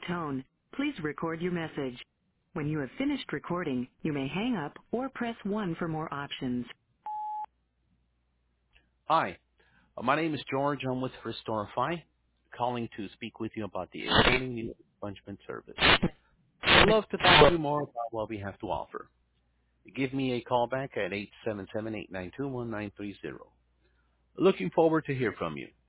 tone, please record your message. When you have finished recording, you may hang up or press 1 for more options. Hi, my name is George. I'm with Restorify, calling to speak with you about the exciting new expungement service. I'd love to talk to you more about what we have to offer. Give me a call back at 877-892-1930. Looking forward to hear from you.